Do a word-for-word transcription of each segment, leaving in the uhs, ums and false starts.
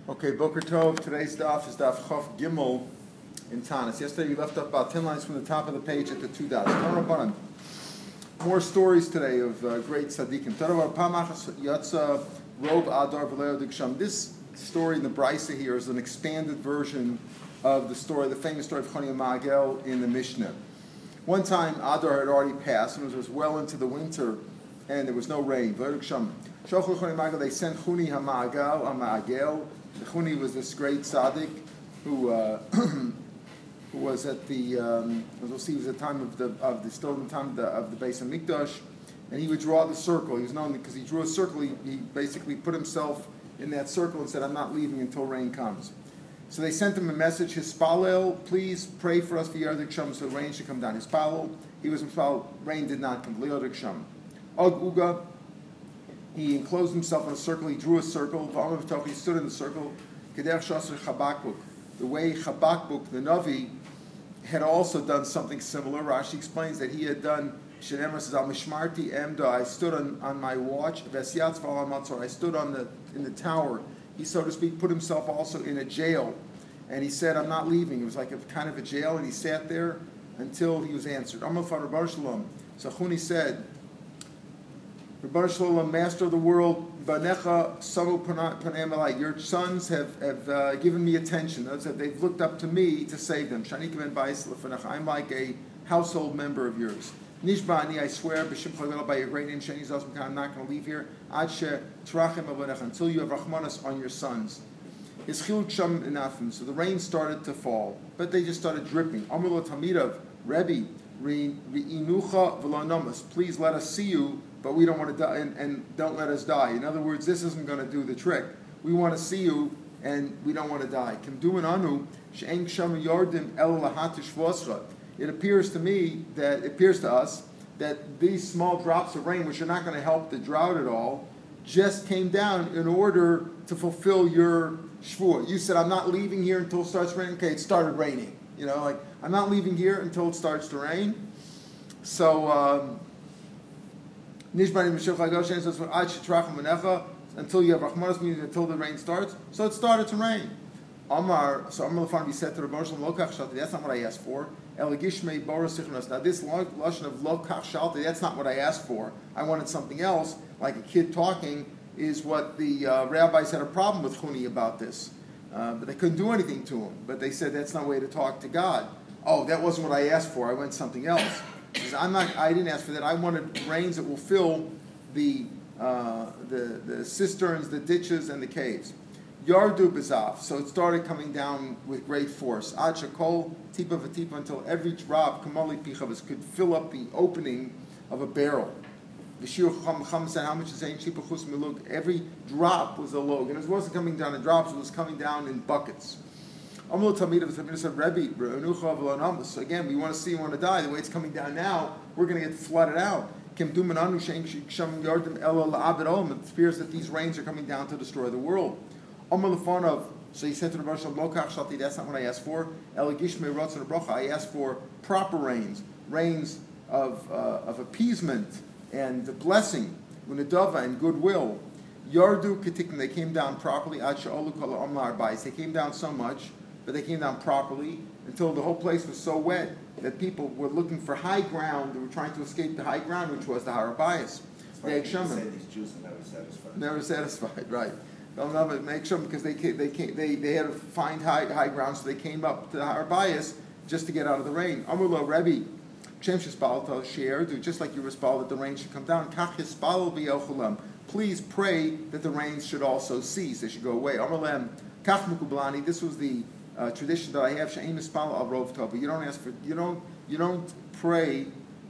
Okay, Boker Tov. Today's daf is daf Chof Gimel in Tanis. Yesterday we left up about ten lines from the top of the page at the two dots. More stories today of uh, great tzaddikim. This story in the Brisa here is an expanded version of the story, the famous story of Choni Magel in the Mishnah. One time Adar had already passed, and it was well into the winter, and there was no rain. They sent Chuni Hamagel, Hamagel. The Chuni was this great tzaddik who uh, who was at the um, as we'll see, he was at the time of the of the still in the time of the, of the Beis Hamikdash, and he would draw the circle. He was known because he drew a circle. He, he basically put himself in that circle and said, "I'm not leaving until rain comes." So they sent him a message, Hispalel, please pray for us for Yardik Sham, so the rain should come down. Hispalel, he was Hispalel, rain did not come. Yardik Sham. Og Uga, he enclosed himself in a circle, he drew a circle, he stood in the circle, Kedech Shasr Chabakbuk. The way Chabakbuk, the Navi, had also done something similar. Rashi explains that he had done, Shenemar says, Al Mishmarti Emda, I stood on, on my watch, Vesyatz Val Matzor, I stood on the in the tower. He, so to speak, put himself also in a jail. And he said, I'm not leaving. It was like a kind of a jail, and he sat there until he was answered. Amar Rabbar Shalom. So Chuni said, Rabbar Shalom, master of the world, Banecha Samu Panem Elai, your sons have, have uh, given me attention. They've looked up to me to save them. Shani Ben Bais Lefanach, I'm like a household member of yours. Nishbani, I swear, by your great name, Shani Zosmkan, I'm not going to leave here. Adshe Trachem Avanech, until you have Rachmanas on your sons. It's Chiluk Sham Inafim. So the rain started to fall, but they just started dripping. Amrlo Tamidav, Rebbe, Ri'inucha V'lonomas, please let us see you, but we don't want to die, and, and don't let us die. In other words, this isn't going to do the trick. We want to see you, and we don't want to die. Kim Duman Anu, She'en Sham Yardim El Lahatish Vosra. It appears to me that, it appears to us, that these small drops of rain, which are not going to help the drought at all, just came down in order to fulfill your shvuah. You said, I'm not leaving here until it starts raining. Okay, it started raining. You know, like, I'm not leaving here until it starts to rain. So, um, until you have Rachmanas, meaning until the rain starts. So it started to rain. Amar, so Amar Lefan, said to the Baruch Shalom, Lokach Shalti, that's not what I asked for. Eligishmei Boris Sichnas. Now this lashon of Lokach Shalti, that's not what I asked for. I wanted something else, like a kid talking, is what the uh, rabbis had a problem with Chuni about this. Uh, but they couldn't do anything to him. But they said that's not a way to talk to God. Oh, that wasn't what I asked for. I went something else. He says, I'm not. I didn't ask for that. I wanted rains that will fill the uh, the the cisterns, the ditches, and the caves. Yardu Bezaf. So it started coming down with great force. Ad Shakol Tipa Vatipa, until every drop, Kamali Pichavas, could fill up the opening of a barrel. V'shir Cham Cham said, how much is saying Chipa Chus Milug? Every drop was a log. And it wasn't coming down in drops, it was coming down in buckets. Amul Tamid of the said, Rebbe, Re'unucha V'lanamas. So again, we want to see, we want to die. The way it's coming down now, we're going to get flooded out. Kim Dumananu Shein Sham Yardim Ela La'abed Olam. It appears that these rains are coming down to destroy the world. Of, so he said to the Baruch Shalom, Lokach Shalti, that's not what I asked for. Eligishmei Ratzon Bracha, I asked for proper rains, rains of uh, of appeasement and blessing, Unadava and goodwill. Yardu Ketikin, they came down properly. Ad Sha'olu Kala Omlar Bais, they came down so much, but they came down properly until the whole place was so wet that people were looking for high ground. They were trying to escape the high ground, which was the Har Bayis. They say these Jews are never satisfied. Never satisfied, right. They'll never make sure because they they came, they they had to find high high ground, so they came up to the Har Bayis just to get out of the rain. Amrullah Rebbe, Shem Shispal to share, do just like you respal that the rain should come down. Kach Hispal v'Yochulam. Please pray that the rains should also cease; they should go away. Amrullah Kach Mukublani. This was the uh, tradition that I have. She'im Hispal al Rov Tova. You don't ask for you don't you don't pray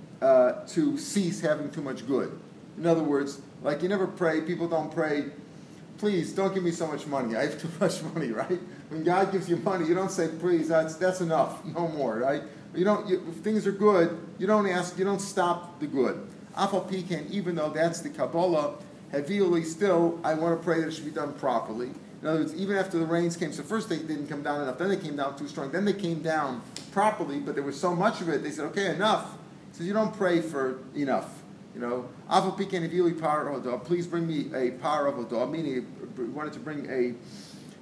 uh, to cease having too much good. In other words, like you never pray. People don't pray, please don't give me so much money. I have too much money, right? When God gives you money, you don't say, please, that's that's enough, no more, right? You don't. You, if things are good, you don't ask. You don't stop the good. Afal Pikan, even though that's the Kabbalah, Havili, still, I want to pray that it should be done properly. In other words, even after the rains came, so first they didn't come down enough, then they came down too strong, then they came down properly, but there was so much of it, they said, okay, enough. He says, you don't pray for enough. You know, Afal Pikan Havili Par Hodah, please bring me a Par of Hodah, meaning we wanted to bring a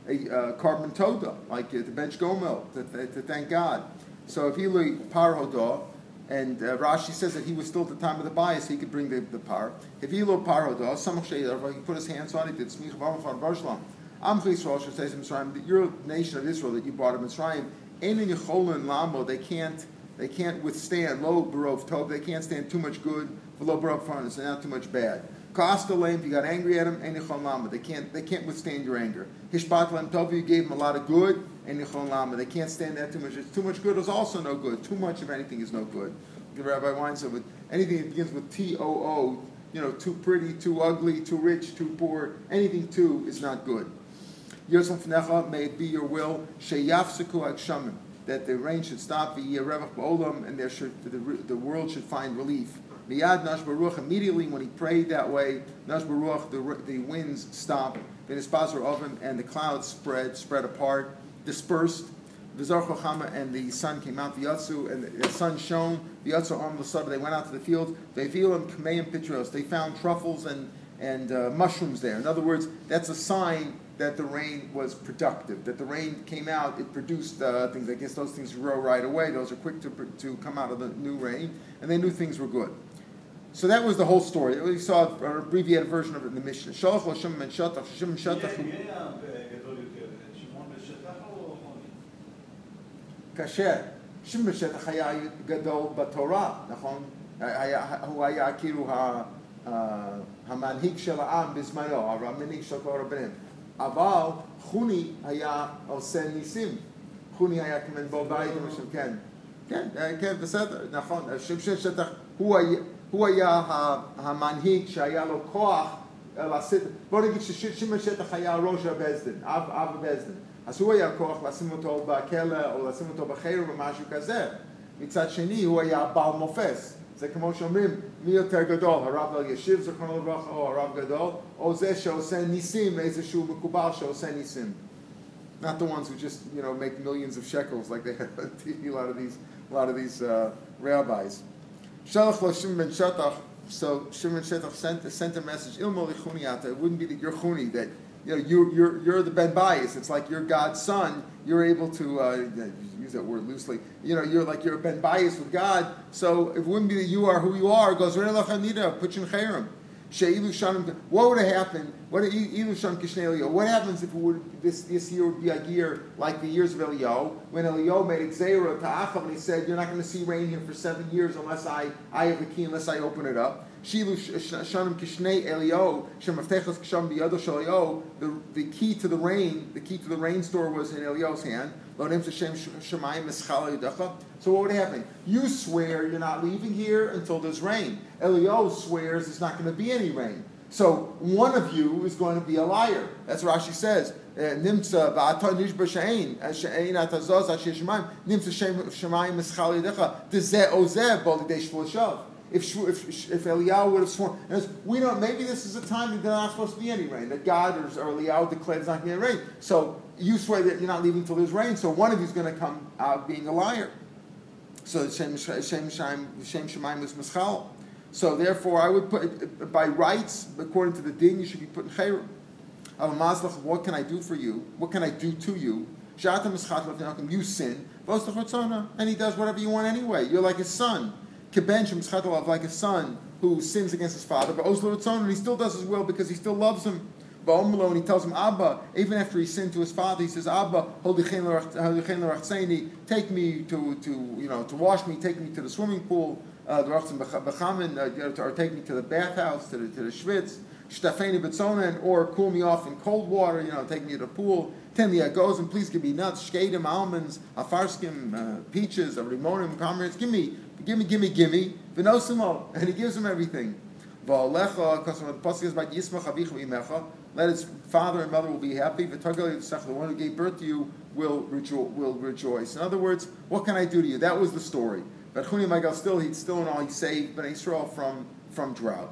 a uh, carbon toda, like uh, the bench gomel, to, to, to thank God. So if Ilui par hodah, and uh, Rashi says that he was still at the time of the bias, he could bring the, the par. If Ilui par hodah, samach sheyar, he put his hands on it, did smich v'amachar v'ashlam. Am Yisrael should say to Mitzrayim, that your nation of Israel that you brought to Mitzrayim, ein in yecholin lamo, they can't, they can't withstand lo barov tov, they can't stand too much good, lo barov farnas, and not too much bad. Costa lame, if you got angry at them, ein yechol lama, they can't, they can't withstand your anger. Hishpat lem tov, you gave them a lot of good, ein yechol lama, they can't stand that too much. Too much good is also no good. Too much of anything is no good. The Rabbi Wein said, with anything that begins with T O O, you know, too pretty, too ugly, too rich, too poor, anything too is not good. Yosef Fnecha, may it be your will, sheyafseku hagshamim, that the rain should stop, v'yirevach ba'olam, and there should the, the world should find relief. Miyad Nash Baruch, immediately when he prayed that way, Nash Baruch, the, the winds stopped, v'nispazer ovim, and the clouds spread, spread apart, dispersed. V'zar chochama, and the sun came out, v'yatzu, and the, the sun shone, v'yatzu om l'sabah, they went out to the field, v'evilim k'meim pitros, they found truffles and, and uh, mushrooms there. In other words, that's a sign that the rain was productive, that the rain came out, it produced uh, things. I guess those things grow right away. Those are quick to, to come out of the new rain, and they knew things were good. So that was the whole story. We saw an abbreviated version of it in the Mishnah. Shalach Hashem ben Shatach, Hashem ben Shatach. Kasher. Hashem ben Shatach היה גדול בתורה, נכון? הוא היה כאילו המנהיג של העם בזמנו, המנהיג של כל הרבנים. אבל חוני היה עושה ניסים. חוני היה כמן בו בית, כן, כן, כן, בסדר, נכון. השם של שטח, הוא היה המנהיג שהיה לו כוח לעשות, בוא נגיד ששמעון שטח היה ראש הבזדין, אב הבזדין. אז הוא היה כוח לשים אותו בכלא או לשים אותו בחיר או משהו כזה. מצד שני, הוא היה בעל מופס. זה כמו שאומרים, מי יותר גדול, הרב אלישיב זכרונו לברכה, או הרב גדול, או זה שעושה ניסים, איזשהו מקובל שעושה ניסים. Not the ones who just, you know, make millions of shekels like they have on T V, a lot of these, a lot of these uh, rabbis. Shalach lo Shimon ben Shatach, so Shimon ben Shatach sent, sent a message, Ilmo lichuniata, it wouldn't be that you're chuni, that, you know, you, you're, you're the Ben Bias, it's like you're God's son, you're able to, uh, use that word loosely, you know, you're like, you're Ben Bias with God, so it wouldn't be that you are who you are, it goes, put you in chayrim. What would have happened? What What happens if it would, this this year would be a year like the years of Eliyahu, when Eliyahu made Xerah to Achav and he said, "You're not going to see rain here for seven years unless I I have the key, unless I open it up." Shilu Shanim Kishnei Eliyahu Shemaftechas Ksham Biyado Sheliyahu. The the key to the rain, the key to the rain store was in Eliyahu's hand. So what would happen? You swear you're not leaving here until there's rain. Eliyahu swears there's not going to be any rain. So one of you is going to be a liar. That's what Rashi says. Nimtza v'ata nishba she'ein she'ein atazaz at she'shemaim nimtza she'mayim eschal yidecha dezeh ozeh bo lidei shvul shav. If if if Eliyahu would have sworn, and we don't. Maybe this is a time that there's not supposed to be any rain. That God or, or Eliyahu declared there's not going to be any rain. So you swear that you're not leaving until there's rain. So one of you is going to come out being a liar. So Shem Shemaim was mischal. So therefore, I would put by rights, according to the din, you should be put in chayrim. What can I do for you? What can I do to you? You sin, and he does whatever you want anyway. You're like his son. Like a son who sins against his father, but and he still does his will because he still loves him. And he tells him, Abba, even after he sinned to his father, he says, Abba, take me to, to you know to wash me, take me to the swimming pool, uh, or take me to the bathhouse, to the to the schwitz, or cool me off in cold water, you know, take me to the pool. Tell me, goes and please give me nuts, shkedim, almonds, afarskim, uh, peaches, rimonim, comrades. Give me, give me, give me, give me. V'nosimo, and he gives him everything. V'alecha, because the pasuk is by Yismach avicha v'imecha. Let his father and mother will be happy. The one who gave birth to you will rejo- will rejoice. In other words, what can I do to you? That was the story. But Chuni Magal still, he's still in all, he saved Bnei Yisrael from from drought.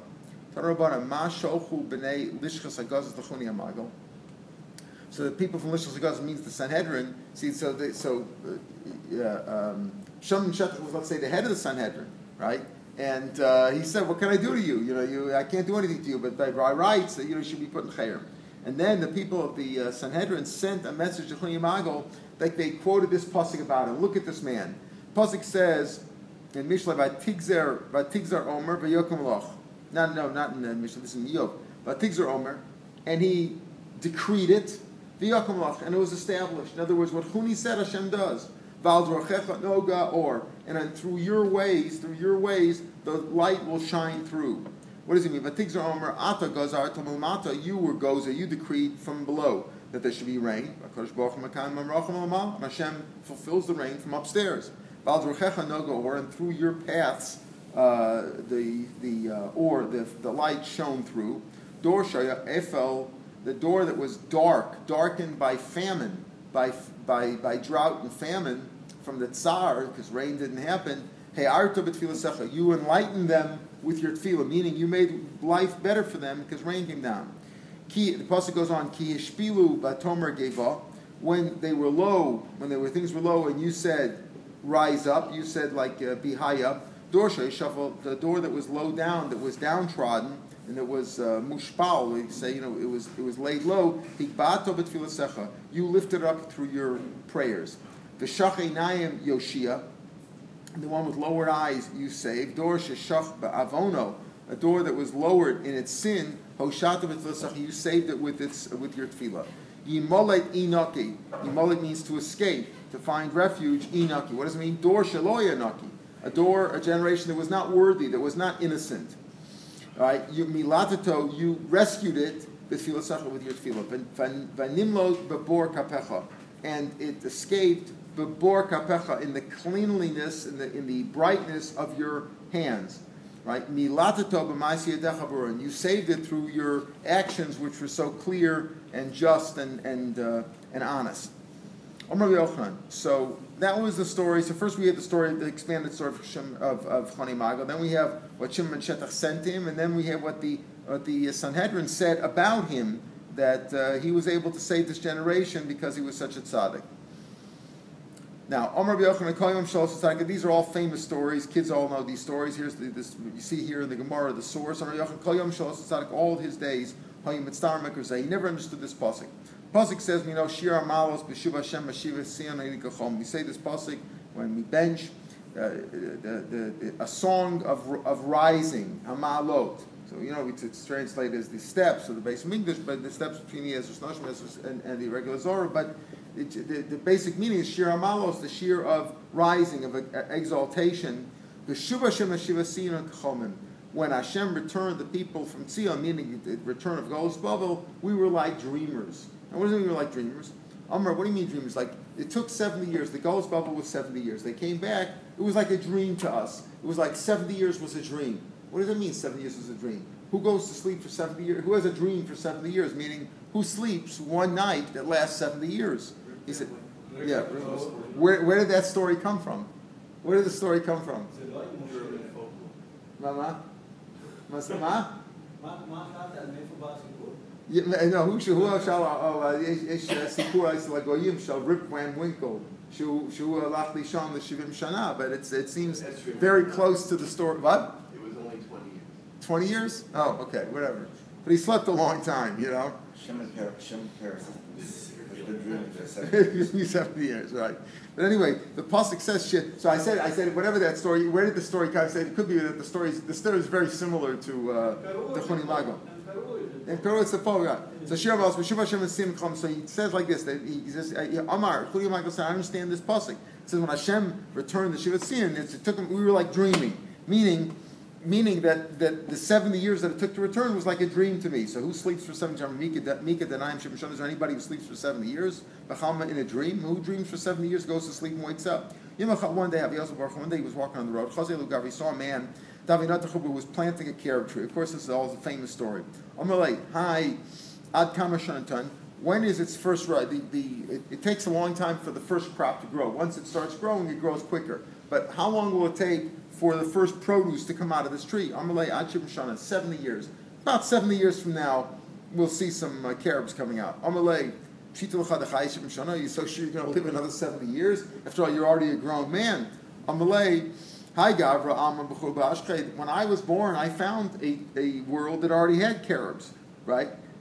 So the people from Lishkas Hagaz means the Sanhedrin. See, so they, so uh, um, Shimon Shetach was, let's say, the head of the Sanhedrin, right? And uh, he said, "What can I do to you? You know, you I can't do anything to you, but by rights, you know, you should be put in chayrim." And then the people of the uh, Sanhedrin sent a message to Choni Magal, like they quoted this pasuk about him. Look at this man. Pasuk says in Mishlei, "Vatigzer, Vatigzer Omer v'yokem loch." No, no, not in the Mishlei. This is in Yov. Vatigzer Omer, and he decreed it, v'yokem loch, and it was established. In other words, what Choni said, Hashem does. Val drochecha noga or, and then through your ways, through your ways, the light will shine through. What does it mean? Vatigzer Omer, Ata gazar tamil mata. You were gozer. You decreed from below that there should be rain. Hashem fulfills the rain from upstairs. And through your paths, uh, the the uh, or the the light shone through. Dor shaya efel, the door that was dark, darkened by famine, by by by drought and famine from the tsar, because rain didn't happen. Hey, you enlightened them with your tefillah, meaning you made life better for them because rain came down. Ki, the pasuk goes on, Ki hishpilu batomer geva, when they were low, when they were things were low, and you said, rise up, you said like uh, be high up. Dorsha, shuffle the door that was low down, that was downtrodden, and it was uh, mushpal. We say, you know, it was it was laid low. Hikbato b'tfilasecha, you lifted it up through your prayers. V'shachei nayim yoshia, the one with lowered eyes you saved. Dor sheshach ba'avono, a door that was lowered in its sin. Hoshata b'tfilasecha, you saved it with its uh, with your tefillah. Yimolet inaki, yimolet means to escape, to find refuge. Inaki, what does it mean? Dor shaloya naki, a door, a generation that was not worthy, that was not innocent. All right, you milatato, you rescued it with your tefillah. Vanimlo bebor kapecha, and it escaped bebor kapecha, in the cleanliness, in the in the brightness of your hands. Right, milatato b'maisi yadecha b'ron, you saved it through your actions, which were so clear and just and and uh, and honest. Omer Yochanan. So that was the story. So first we had the story, the expanded story of Shem, of, of Choni Magal. Then we have what Shimon Shetach sent him, and then we have what the what the Sanhedrin said about him, that uh, he was able to save this generation because he was such a tzaddik. Now, Omer Yochanan, Koyom Shalosh Tzaddik. These are all famous stories. Kids all know these stories. Here's the, this you see here in the Gemara, the source. Omer Yochanan, Koyom Shalosh Tzaddik. All his days, Hayim Mitzvah Mekuzeh. He never understood this pasuk. Pasuk says, we know Shir Malos B'Shuv Hashem Mashiva Sion Einikachom. We say this pasuk when we bench uh, the, the, the, a song of of rising, Hamalot. So you know it's, it's translated as the steps of the base of English, but the steps between the Ezra Noshim and, and the regular Zohar. But it, the, the basic meaning is Shir Malos, the Shir of rising, of uh, exaltation. B'Shuv Hashem Mashiva Sion Einikachom. When Hashem returned the people from Tzion, meaning the return of Golus Bavel, we were like dreamers. And what does it mean we're like dreamers? Amr, what do you mean dreamers? Like, it took seventy years. The Golus Bavel was seventy years. They came back. It was like a dream to us. It was like seventy years was a dream. What does it mean seventy years was a dream? Who goes to sleep for seventy years? Who has a dream for seventy years? Meaning, who sleeps one night that lasts seventy years? He said, yeah. Where, where did that story come from? Where did the story come from? Mama? Masama? Yeah, no, who who else shall oh יש סיפור אצל הגויים של ריפ van Winkle שהוא שהוא הלך לישון ל-שבעים שנה, but it's it seems very close to the story. What? It was only twenty years. twenty years? Oh, okay, whatever. But he slept a long time, you know. Shimon Peres has been dreaming for seventy seventy years, right? But anyway, the pasuk says shit. So I said, I said, whatever that story. Where did the story come? I said it could be that the story, the story is very similar to uh, the Choni Magal. And Peru is the Torah. So Shir Malos B'Shuv Hashem Tzimchom. So he says like this. That he says, Amar Choni Magal said, I understand this pasuk. It says when Hashem returned the Shivat Tzion, it took him. We were like dreaming, meaning. Meaning that, that the seventy years that it took to return was like a dream to me. So who sleeps for seventy years? Mika Denayim Shemashon. Is there anybody who sleeps for seventy years? B'chalma in a dream? Who dreams for seventy years, goes to sleep and wakes up? One day, one day he was walking on the road. Chazei Lugav, he saw a man, Davinat who was planting a carob tree. Of course, this is all a famous story. Amalei, hi, Ad Kama Shantan. When is its first rise? The, the, it, it takes a long time for the first crop to grow. Once it starts growing, it grows quicker. But how long will it take for the first produce to come out of this tree? Amalei Achim Shana, seventy years. About seventy years from now, we'll see some uh, carobs coming out. Amalei, you're so sure you're going to live another seventy years? After all, you're already a grown man. Amalei, hi Gavra, Amram B'chur B'ashkei. When I was born, I found a, a world that already had carobs, right?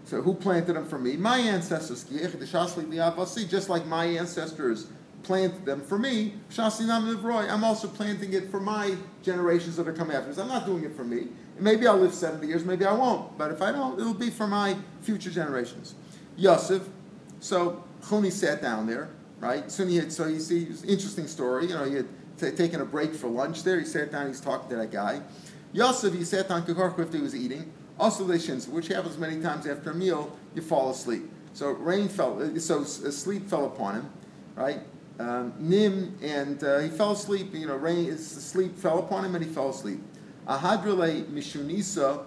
So who planted them for me? My ancestors. Just like my ancestors planted them for me, I'm also planting it for my generations that are coming after us. I'm not doing it for me. Maybe I'll live seventy years, maybe I won't. But if I don't, it'll be for my future generations. Yosef, so Chuni sat down there, right? So he had, so you see, it was an interesting story. You know, he had t- taken a break for lunch there. He sat down, he's talking to that guy. Yosef, he sat down, if he was eating. Also, which happens many times after a meal, you fall asleep. So rain fell, so sleep fell upon him, right? Um, Nim, and uh, he fell asleep. You know, rain, sleep fell upon him, and he fell asleep. Ahadrele mishunisa,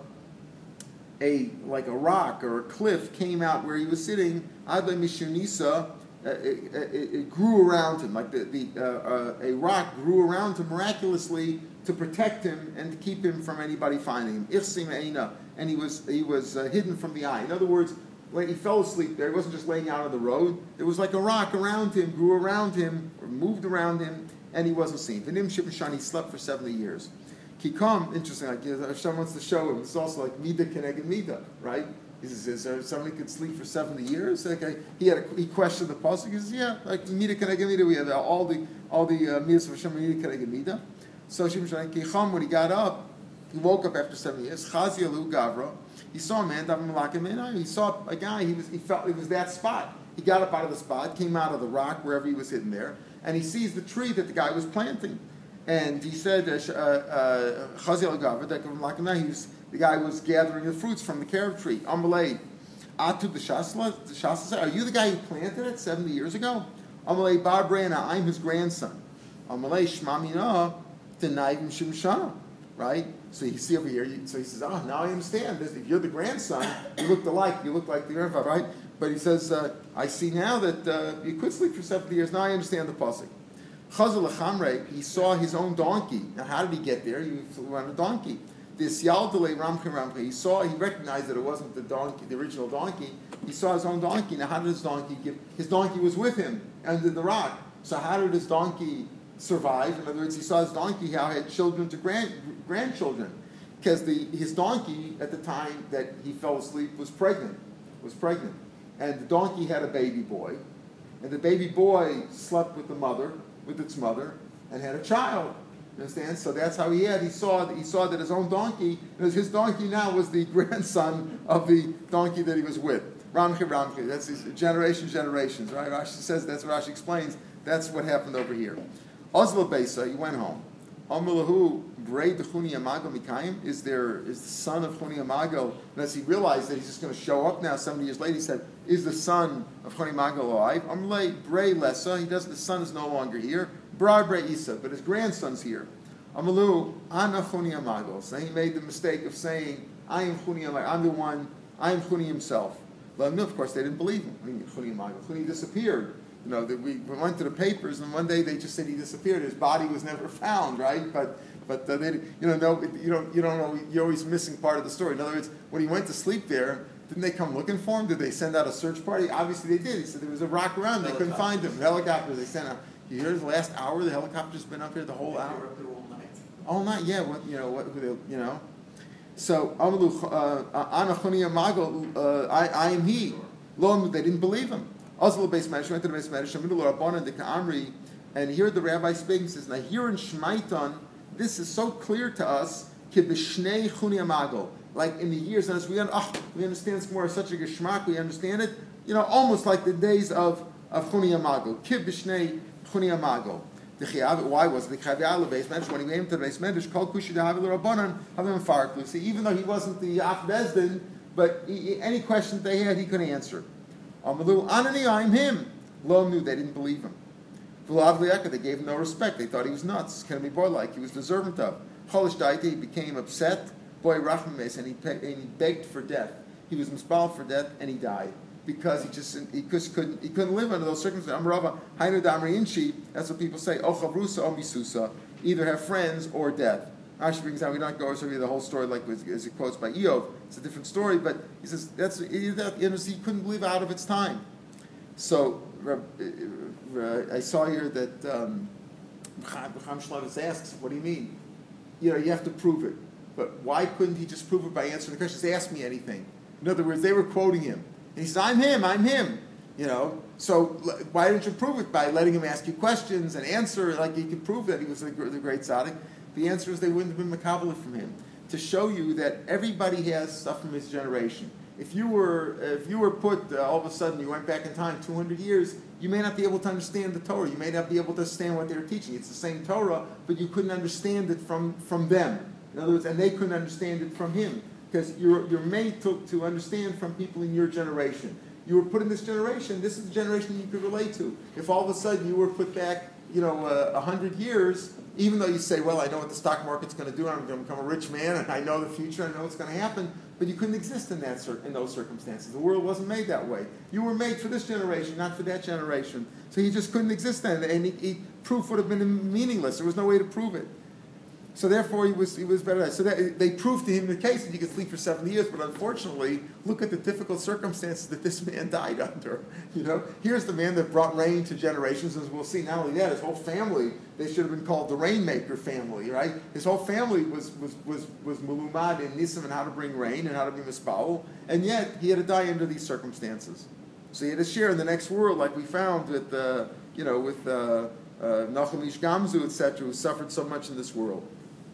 a like a rock or a cliff came out where he was sitting. Adle mishunisa, uh, it, it, it grew around him, like the, the uh, uh, a rock grew around him miraculously to protect him and to keep him from anybody finding him. Ichsim eina, and he was he was uh, hidden from the eye. In other words, when he fell asleep there, he wasn't just laying out on the road. There was like a rock around him, grew around him, or moved around him, and he wasn't seen. V'nim shibashan, he slept for seventy years. Kikam, interesting, like if someone wants to show him, it's also like Mida Keneged Mida, right? He says, is there somebody could sleep for seventy years? Like I, he had a, he questioned the pasuk. He says, yeah, like Mida Keneged Mida, we have all the all the uh, Midas of Hashem Mida Keneged Mida. So Shimshon Kicham, when he got up, he woke up after seventy years. Chazialu Gavra, he saw a man, he saw a guy. He was he felt it was that spot. He got up out of the spot, came out of the rock wherever he was hidden there, and he sees the tree that the guy was planting. And he said, Chaziel Gavra, he was the guy was gathering the fruits from the carob tree. Amalei, Atu the Shasla, the Shasla said, are you the guy who planted it seventy years ago? Amalei Bar Brana, I'm his grandson. Amalei Shmamina, Tenaivim Shimshana. Right? So you see over here, you, so he says, oh, now I understand. This, if you're the grandson, you look alike, you look like the grandfather, right? But he says, uh, I see now that uh, you could sleep for seventy years. Now I understand the pasuk. Chazal Lechamre, he saw his own donkey. Now how did he get there? He flew on a donkey. This Yaldele Ramche Ramche, he saw, he recognized that it wasn't the donkey, the original donkey. He saw his own donkey. Now how did his donkey give, his donkey was with him under the rock. So how did his donkey survive? In other words, he saw his donkey how he had children to grand, grandchildren. Because the his donkey at the time that he fell asleep was pregnant. Was pregnant. And the donkey had a baby boy. And the baby boy slept with the mother, with its mother, and had a child. You understand? So that's how he had. He saw that he saw that his own donkey, his donkey now was the grandson of the donkey that he was with. Ramche Ramche. That's his generation, generations, right? Rashi says, that's what Rashi explains. That's what happened over here. Ozla Besa, he went home. Amulahu Brei Dechuni Amago Mikayim, is there is the son of Chuni Amago, and as he realized that he's just going to show up now seventy years later, he said, is the son of Chuni Amago alive? Amulei Brei Lesa, he doesn't, the son is no longer here. Brar Brei Isa, but his grandson's here. Amalu Ana Chuni Amago. So he made the mistake of saying, I am Chuni Amago, I'm the one, I am Chuni himself. But of course they didn't believe him. I mean, Chuni Amago. Chuni disappeared. You know, that we went to the papers, and one day they just said he disappeared. His body was never found, right? But, but uh, they, you know, no, you don't, you don't know. You're always missing part of the story. In other words, when he went to sleep there, didn't they come looking for him? Did they send out a search party? Obviously, they did. He said there was a rock around. They couldn't find him. Helicopters. They sent out. You hear the last hour? The helicopter's been up here the whole hour. Up there all night. All night, yeah. What you know? What you know? So Amalu Ana Chuni Amago. I I am he. Lo, they didn't believe him. Also, the base medrash went to the base medrash. Shamidu Rabbanan de Ka'amri, and here the rabbi speaking says, "Now here in Shmaitan, this is so clear to us. Kibishnei Chuni Amago, like in the years, and as we oh, we understand it's more such a geschmack. We understand it, you know, almost like the days of of Chuni Amago. Kibishnei Chuni Amago. Why was it the Chavial base medrash when he came to the base medrash called Kushi de Havilu Rabbanan Havim Farklu? See, even though he wasn't the Af Bezdin, but he, any question they had, he could answer. Amalu Anani, I'm him. Lo knew they didn't believe him. They gave him no respect. They thought he was nuts. Can be boy like he was deserving of. Cholish Daiti, he became upset. Boy Rachmames, and he and he begged for death. He was mispal for death, and he died because he just he just couldn't he couldn't live under those circumstances. Amrava Hainu Damri Inchi. That's what people say. O Chavrusa O Misusa. Either have friends or death. Rashi brings down, we don't go over the whole story like as he quotes by Eov. It's a different story, but he says that's he couldn't believe out of its time. So uh, I saw here that um, Chaim Shlovis asks, "What do you mean? You know, you have to prove it, but why couldn't he just prove it by answering the questions? Ask me anything." In other words, they were quoting him. And he says, I'm him, I'm him. You know, so l- why didn't you prove it? By letting him ask you questions and answer, like he could prove that he was the, gr- the great tzaddik. The answer is they wouldn't have been makabel from him. To show you that everybody has stuff from his generation. If you were, if you were put, uh, all of a sudden you went back in time two hundred years, you may not be able to understand the Torah. You may not be able to understand what they were teaching. It's the same Torah, but you couldn't understand it from, from them. In other words, and they couldn't understand it from him. Because you're, you're made to, to understand from people in your generation. You were put in this generation, this is the generation you could relate to. If all of a sudden you were put back, you know, a uh, hundred years, even though you say, well, I know what the stock market's going to do, I'm going to become a rich man, and I know the future, I know what's going to happen, but you couldn't exist in that cir- in those circumstances. The world wasn't made that way. You were made for this generation, not for that generation. So you just couldn't exist then, and he, he, proof would have been meaningless. There was no way to prove it. So therefore, he was he was better. So that, they proved to him the case that he could sleep for seventy years. But unfortunately, look at the difficult circumstances that this man died under. You know, here's the man that brought rain to generations, as we'll see. Not only that, his whole family, they should have been called the Rainmaker family, right? His whole family was was was was mulumad in Nisim and how to bring rain and how to be mispawel, and yet he had to die under these circumstances. So he had to share in the next world, like we found with uh, you know with uh, uh, Nachum Ish Gamzu, et cetera, who suffered so much in this world.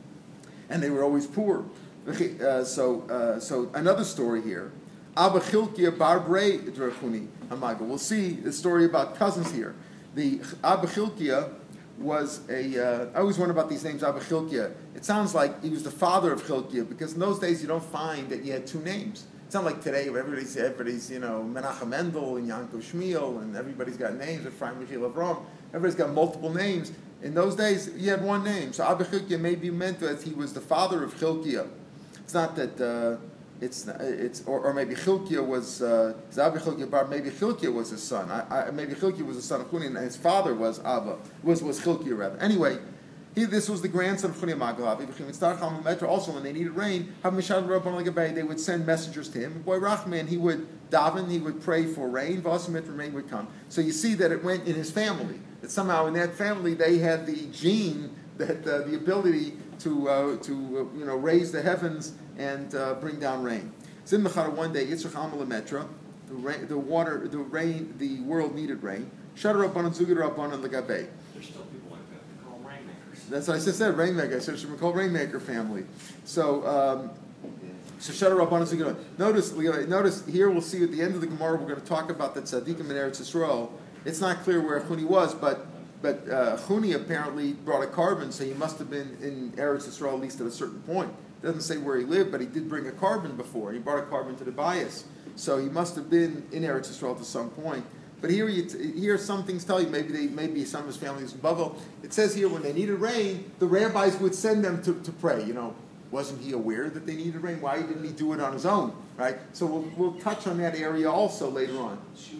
And they were always poor. Uh, so, uh, so another story here. Abba Chilkia bar Brei Drachuni Hamaga. We'll see the story about cousins here. The Abba Chilkia was a. Uh, I always wonder about these names. Abba Chilkia. It sounds like he was the father of Chilkia, because in those days you don't find that you had two names. It's not like today where everybody's everybody's you know Menachem Mendel and Yankov Shmuel and everybody's got names. Ephraim Yechiel Avram. Everybody's got multiple names. In those days, he had one name. So Abba Chilkia may be meant as he was the father of Chilkia. It's not that uh, it's it's or, or maybe Chilkia was uh, Abba Chilkia bar. Maybe Chilkia was his son. I, I, maybe Chilkia was the son of Chuni, and his father was Abba was was Chilkia rather. Anyway, he this was the grandson of Chuni Magalav. Also, when they needed rain, they would send messengers to him. Boy Rachman, he would daven, he would pray for rain. Vasimit rain would come. So you see that it went in his family. That somehow in that family they had the gene, that uh, the ability to uh, to uh, you know raise the heavens and uh, bring down rain. Zim one day Yitzchak Amal Metra, the rain, the water, the rain, the world needed rain. Shadar Rabbanan Zugid Rabbanan Legabei. There's still people like that. They call them rainmakers. That's what I just said. Rainmaker. I said it should be called Rainmaker family. So. Um, So Shadar Rabbanan Zugid. Notice, notice here we'll see at the end of the Gemara we're going to talk about the tzaddikim in Eretz Yisrael. It's not clear where Chuni was, but but uh, Chuni apparently brought a carbon, so he must have been in Eretz Yisrael at least at a certain point. It doesn't say where he lived, but he did bring a carbon before. He brought a carbon to the bias, so he must have been in Eretz Yisrael to some point. But here, you t- here some things tell you maybe they maybe some of his family was in Bavel. It says here when they needed rain, the rabbis would send them to, to pray. You know, wasn't he aware that they needed rain? Why didn't he do it on his own? Right. So we'll we'll touch on that area also later on.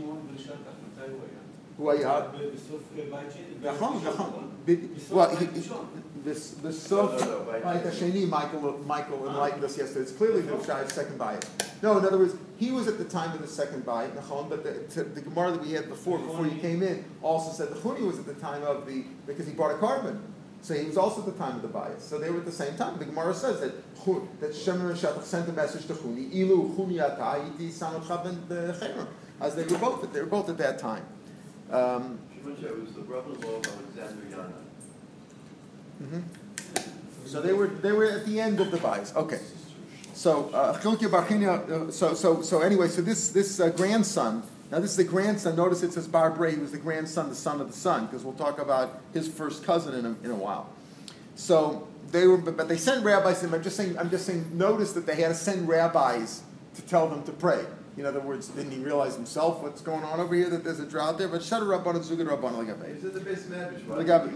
Well, yeah. נכון, נכון. Well, he, he, this the Sof, like Hasheni, Michael, Michael enlightened us yesterday. It's clearly the Shai's second bayit. No, in other words, he was at the time of the second bayit, Nachon, but the, the Gemara that we had before, before he came in, also said the Chuni was at the time of the, because he brought a carbon. So he was also at the time of the bayit. So they were at the same time. The Gemara says that that Shemer and Shatach sent a message to Chuni, Ilu Chuni ata iti sanotcha ben Chayron. As they were both, they were both at that time. Um, it was the brother-in-law of Alexander Yana. Mm-hmm. So they were they were at the end of the bayis. Okay. So uh, uh, so so so anyway, so this this uh, grandson. Now this is the grandson. Notice it says Bar Brei. He was the grandson, the son of the son, because we'll talk about his first cousin in a, in a while. So they were, but, but they sent rabbis. And I'm just saying. I'm just saying. Notice that they had to send rabbis to tell them to pray. In other words, didn't he realize himself what's going on over here, that there's a drought there? But Shadar Rabbanan Zugid Rabbanan Legabei. Is it the base medrash?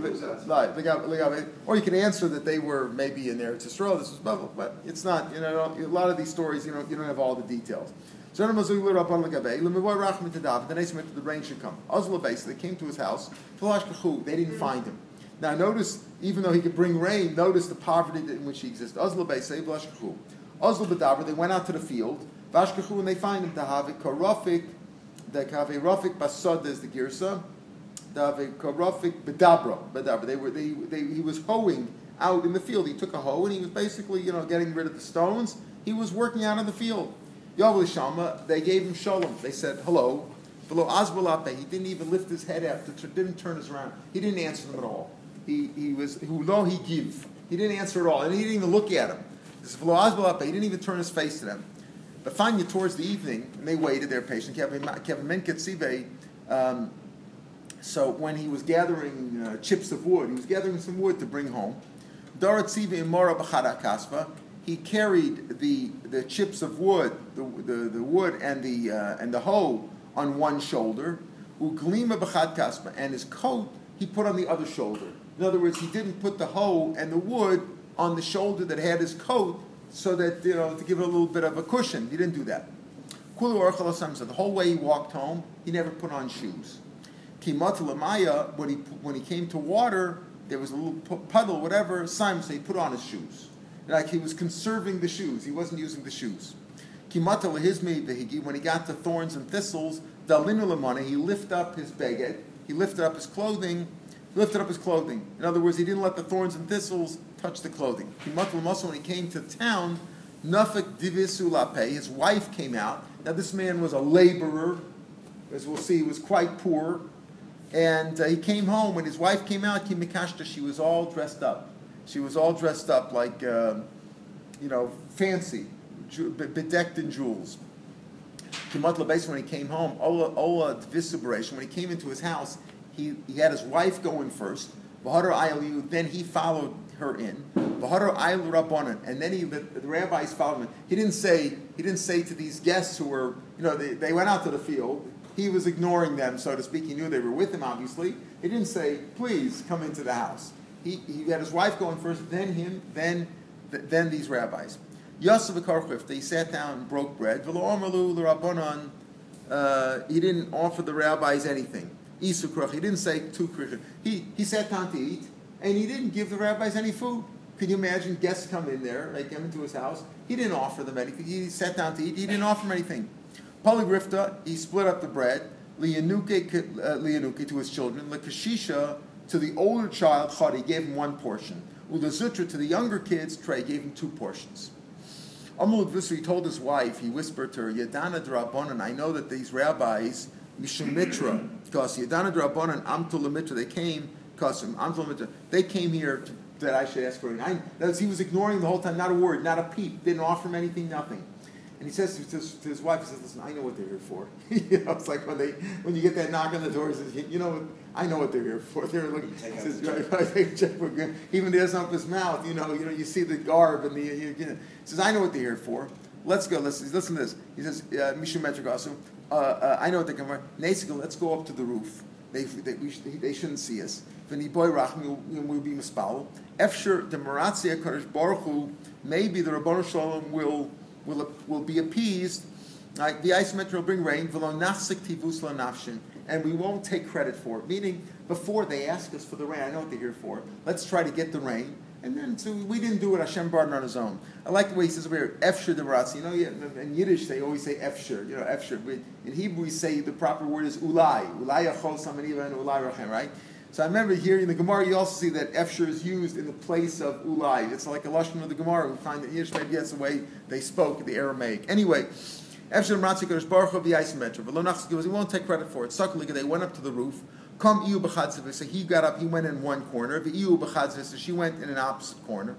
Or you can answer that they were maybe in there. It's Yisrael, this was Babel, but it's not. You know, a lot of these stories, you know, you don't have all the details. Shadar Rabbanan Zugid Rabbanan Legabei. Lemivoy Rachman Tadav. Then they submitted the rain should come. Azla base. They came to his house. They didn't find him. Now notice, even though he could bring rain, notice the poverty in which he existed. Azla base. Azla B'davar. They went out to the field. Vashkachu, and they find him to have a karofik, the kaverofik basod is the girsa, the karofik bedabra, bedabra. They were they, they he was hoeing out in the field. He took a hoe and he was basically you know getting rid of the stones. He was working out in the field. Yavel Shama, they gave him shalom. They said hello. Below Azbalape, he didn't even lift his head up, didn't turn his around. He didn't answer them at all. He he was who lo he give. He didn't answer at all, and he didn't even look at him. This is below Azbalape. He didn't even turn his face to them. But finally, towards the evening, and they waited. They're patient. Kevin Menketzive. Um, so when he was gathering uh, chips of wood, he was gathering some wood to bring home. Darat Tzive Imora B'Chada Kasva. He carried the the chips of wood, the the, the wood and the uh, and the hoe on one shoulder, uglima b'chad kasma, and his coat he put on the other shoulder. In other words, he didn't put the hoe and the wood on the shoulder that had his coat, so that, you know, to give it a little bit of a cushion. He didn't do that. Kulu orchel asam, so the whole way he walked home, he never put on shoes. Kimat lamaya, when he when he came to water, there was a little puddle, whatever. Simon, so he put on his shoes. Like he was conserving the shoes. He wasn't using the shoes. When he got to thorns and thistles, he lifted up his beged, he lifted up his clothing, he lifted up his clothing. In other words, he didn't let the thorns and thistles touch the clothing. When he came to town, his wife came out. Now this man was a laborer, as we'll see, he was quite poor. And uh, he came home. When his wife came out, she was all dressed up. She was all dressed up like, uh, you know, fancy, bedecked in jewels. When he came home, Ola Ola when he came into his house, he, he had his wife go in first. Then he followed her in. And then he, the, the rabbis followed him. He didn't say he didn't say to these guests who were, you know, they, they went out to the field. He was ignoring them, so to speak. He knew they were with him, obviously. He didn't say, please come into the house. He, he had his wife going first, then him, then then these rabbis. Yosef Karchif, he sat down and broke bread. Uh, he didn't offer the rabbis anything. He didn't say two krichim. He he sat down to eat, and he didn't give the rabbis any food. Could you imagine guests come in there, like come into his house? He didn't offer them anything. He sat down to eat. He didn't offer them anything. Polygrifta, he split up the bread. Lianuke uh, to his children. Lekashisha, to the older child, Chad, he gave him one portion. Ulazutra, to the younger kids, Trey, gave him two portions. Amul Visri, he told his wife, he whispered to her, Yadana Drabonan, I know that these rabbis, Mishum Mitra, because Yadana Drabonan, Amtul Mitra, they came, because Amtul Mitra, they came here to, that I should ask for it. I, he was ignoring the whole time, not a word, not a peep, didn't offer him anything, nothing. And he says to his, to his wife, he says, listen, I know what they're here for. you know, it's like when they when you get that knock on the door, he says, you know, I know what they're here for. They're looking, he says, right, even there's off his mouth, you know, you know, you see the garb and the, you, you know. He says, I know what they're here for. Let's go, listen, listen to this. He says, Mishu Metragasu, uh, uh, I know what they're coming for. Nesigal, let's go up to the roof. They they, we should, they shouldn't see us. V'ni boy rachmi, we'll be mispal. Efshir, the Maratzia Kadosh Baruch Hu, maybe the Rabbanu Shalom will will will be appeased. Like the isometer will bring rain, and we won't take credit for it. Meaning, before they ask us for the rain, I know what they're here for. Let's try to get the rain, and then so we didn't do it. Hashem brought it on His own. I like the way he says over here, Efshir de Maratzi. You know, in Yiddish they always say Efshir. You know, Efshir. In Hebrew we say the proper word is Ulai. Ulai Yachol Samaniva and Ulai Rachem. Right. So I remember here in the Gemara, you also see that Efshir is used in the place of Ulai. It's like a lashon of the Gemara. We find that Yiddish, maybe that's the way they spoke, the Aramaic. Anyway, Efshir Maratzi Kodesh Baruch Hu v'Yaisemetra. But Lonachs he won't take credit for it. Suckling, they went up to the roof. Come Iu b'chadzivah. So he got up, he went in one corner. Iu b'chadzivah. So she went in an opposite corner.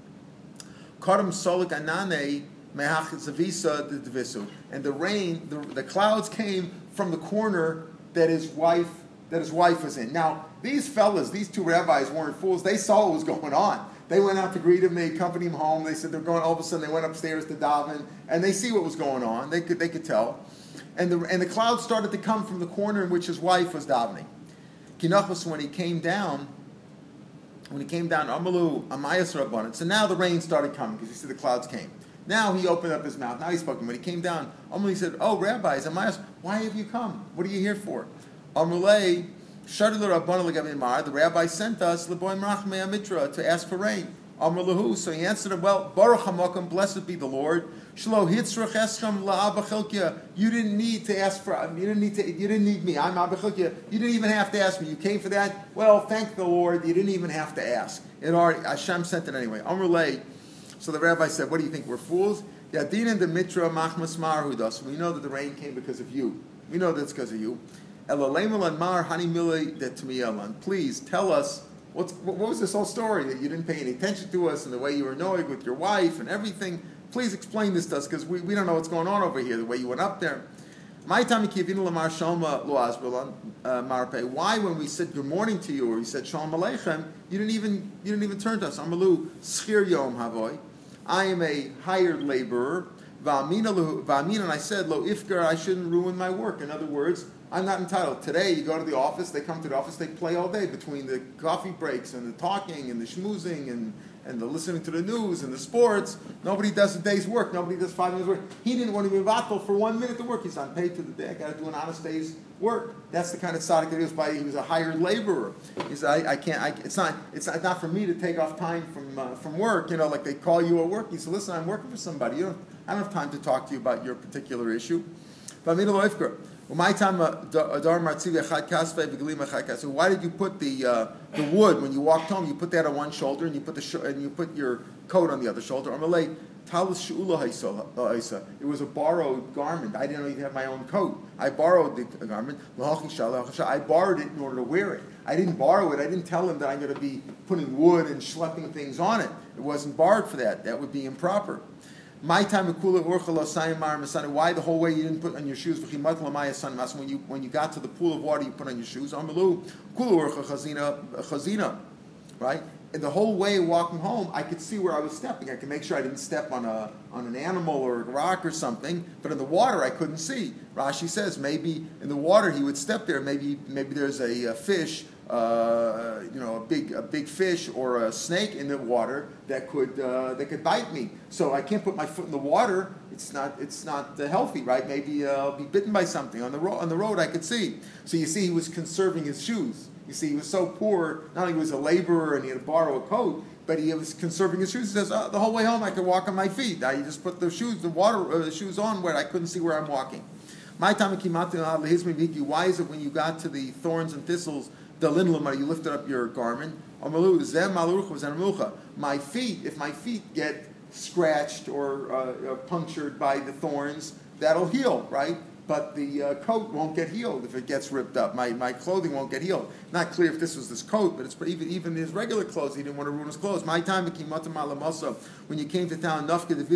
Kadam solik anane mehach zavisa d'visu. And the rain, the, the clouds came from the corner that his wife that his wife was in. Now, these fellas, these two rabbis weren't fools. They saw what was going on. They went out to greet him. They accompanied him home. They said they're going. All of a sudden, they went upstairs to daven, and they see what was going on. They could they could tell, and the and the clouds started to come from the corner in which his wife was davening. Kinachos, when he came down, when he came down, Amalu Amayas Rabbanan. So now the rain started coming because you see the clouds came. Now he opened up his mouth. Now he spoke. When he came down, Amalu said, "Oh, rabbis, Amayas, why have you come? What are you here for?" Amrulay, the rabbi sent us to ask for rain. Amrulahu, so he answered him, well, Baruch HaMakom, blessed be the Lord. Shlo hitzrach eschem la'abachilkia. You didn't need to ask for. You didn't need to. You didn't need me. I'm abachilkia. You didn't even have to ask me. You came for that. Well, thank the Lord. You didn't even have to ask. It already Hashem sent it anyway. Amrulay. So the rabbi said, what do you think? We're fools? Yadin the Mitra Machmas Marhudas. We know that the rain came because of you. We know that's because of you. Elalemal Mar Hani Mile de Tmiyalan. Please tell us what's, what was this whole story that you didn't pay any attention to us and the way you were annoyed with your wife and everything. Please explain this to us because we, we don't know what's going on over here, the way you went up there. My time Lamar Shalma Lo Asbalan Marpe. Why when we said good morning to you or we said Shalom Aleichem, you didn't even you didn't even turn to us. Amalu Schir Yom Havoy. I am a hired laborer. Va'amin, and I said, Lo ifgar, I shouldn't ruin my work. In other words, I'm not entitled. Today, you go to the office, they come to the office, they play all day between the coffee breaks and the talking and the schmoozing and, and the listening to the news and the sports. Nobody does a day's work. Nobody does five minutes work. He didn't want to be vatal for one minute to work. He's not paid to the day. I got to do an honest day's work. That's the kind of tzaddik that he was. By he was a hired laborer. He said, I, I can't. I, it's not. It's not, not for me to take off time from uh, from work. You know, like they call you at work. He said, listen, I'm working for somebody. You don't. I don't have time to talk to you about your particular issue. But my time, so why did you put the uh, the wood when you walked home? You put that on one shoulder and you put the sh- and you put your coat on the other shoulder. It was a borrowed garment. I didn't even have my own coat. I borrowed the garment. I borrowed it in order to wear it. I didn't borrow it. I didn't tell him that I'm going to be putting wood and schlepping things on it. It wasn't borrowed for that. That would be improper. My time, why the whole way you didn't put on your shoes? When you when you got to the pool of water, you put on your shoes. Right? And the whole way walking home, I could see where I was stepping. I could make sure I didn't step on a on an animal or a rock or something. But in the water, I couldn't see. Rashi says maybe in the water he would step there. Maybe maybe there's a, a fish. Uh, you know, a big a big fish or a snake in the water that could uh, that could bite me. So I can't put my foot in the water. It's not it's not uh, healthy, right? Maybe uh, I'll be bitten by something on the road. On the road, I could see. So you see, he was conserving his shoes. You see, he was so poor. Not only was a laborer and he had to borrow a coat, but he was conserving his shoes. He says, oh, the whole way home, I could walk on my feet. I just put the shoes, the water uh, shoes on where I couldn't see where I'm walking. My time, why is it when you got to the thorns and thistles? The linlumar, you lifted up your garment. My feet, if my feet get scratched or uh, punctured by the thorns, that'll heal, right? But the uh, coat won't get healed if it gets ripped up. My my clothing won't get healed. Not clear if this was this coat, but it's even even his regular clothes. He didn't want to ruin his clothes. My time when you came to town,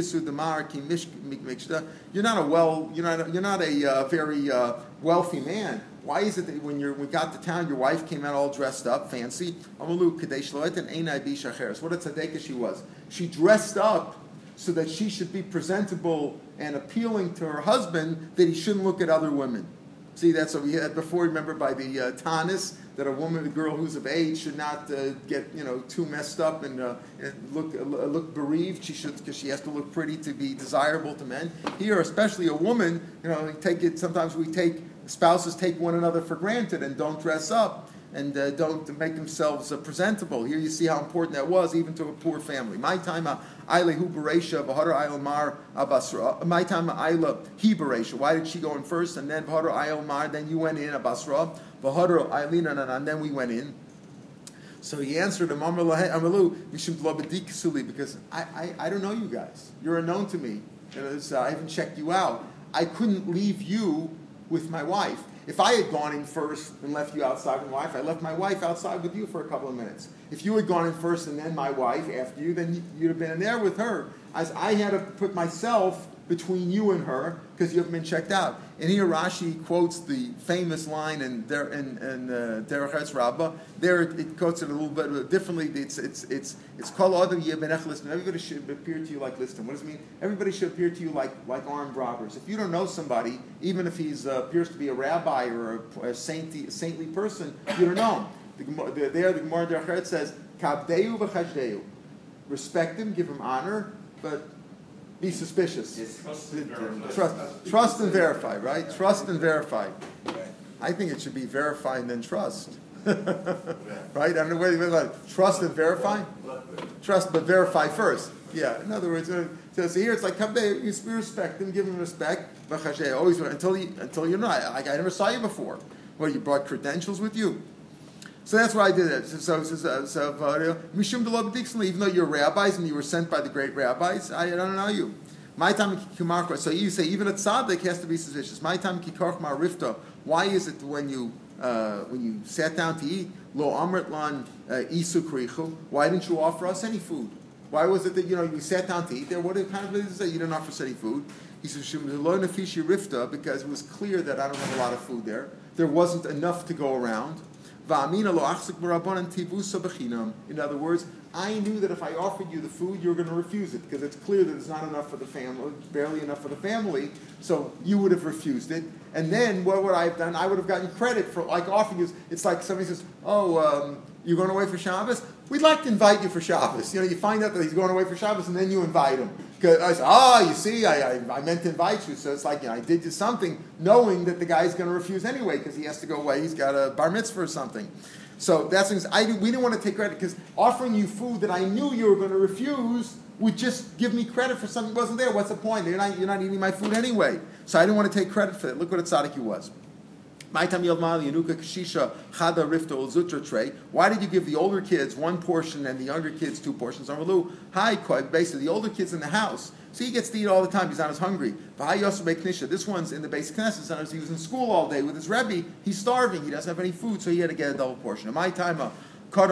you're not a well, you're not a, you're not a uh, very uh, wealthy man. Why is it that when you we got to town, your wife came out all dressed up, fancy? What a tzaddikas she was. She dressed up so that she should be presentable and appealing to her husband, that he shouldn't look at other women. See, that's what we had before. Remember by the uh, Tanis, that a woman, a girl who's of age, should not uh, get you know too messed up and, uh, and look uh, look bereaved. She should, because she has to look pretty to be desirable to men. Here, especially a woman, you know, take it. Sometimes we take spouses take one another for granted and don't dress up and uh, don't make themselves uh, presentable. Here you see how important that was, even to a poor family. My time, Ayla hu bereisha v'hadar Ayla mar abasra. My time, Ayla he bereisha. Why did she go in first, and then v'hadar Ayla mar? Then you went in abasra. V'hadar Aylina, and then we went in. So he answered him, Amalu mishum dlabedikasuli, because I, I I don't know you guys. You're unknown to me. You know, uh, I haven't checked you out. I couldn't leave you with my wife. If I had gone in first and left you outside with my wife, I left my wife outside with you for a couple of minutes. If you had gone in first and then my wife after you, then you'd have been in there with her. As I had to put myself between you and her because you haven't been checked out. And here Rashi quotes the famous line in Der in, in uh, Derech Eretz Rabbah. There it, it quotes it a little bit differently. It's it's it's it's Kol Adam Yebenech Listim. Everybody should appear to you like Listim. What does it mean? Everybody should appear to you like like armed robbers. If you don't know somebody, even if he uh, appears to be a rabbi or a, a saintly a saintly person, you don't know him. The, the, there the Gemara Derech Eretz says Kabdeu v'chajdeu. Respect him, give him honor, but be suspicious. Yes. Trust and verify. Trust, trust and verify, right? Trust and verify. I think it should be verify and then trust. Right? I don't know whether you like trust and verify. Trust but verify first. Yeah. In other words, uh, so, so here it's like you respect him, give him respect. Always until you until you're not. Like I never saw you before. Well, you brought credentials with you. So that's why I did it. So, so, so, so uh, Mishum Delobedikson, even though you're rabbis and you were sent by the great rabbis, I don't know you. My time kimarka. So you say even a tzaddik has to be suspicious. My time kikarch marifta. Why is it when you uh, when you sat down to eat lo amrit lan isu krichu? Why didn't you offer us any food? Why was it that you know you sat down to eat there? What kind of is that you didn't offer us any food? He says lo nafishi rifta because it was clear that I don't have a lot of food there. There wasn't enough to go around. In other words, I knew that if I offered you the food, you were going to refuse it because it's clear that it's not enough for the family, barely enough for the family. So you would have refused it, and then what would I have done? I would have gotten credit for like offering you. It's like somebody says, "Oh, um, you're going away for Shabbos? We'd like to invite you for Shabbos." You know, you find out that he's going away for Shabbos, and then you invite him. Because I say, "Ah, you see, I, I I meant to invite you." So it's like you know, I did you something, knowing that the guy's going to refuse anyway because he has to go away. He's got a bar mitzvah or something. So that's things I we didn't want to take credit because offering you food that I knew you were going to refuse would just give me credit for something that wasn't there. What's the point? You're not, you're not eating my food anyway. So I didn't want to take credit for it. Look what a tzaddik he was. Why did you give the older kids one portion and the younger kids two portions? Basically, the older kid's in the house, so he gets to eat all the time. He's not as hungry. This one's in the basic Knesset. He was in school all day with his Rebbe. He's starving. He doesn't have any food, so he had to get a double portion. In my time, why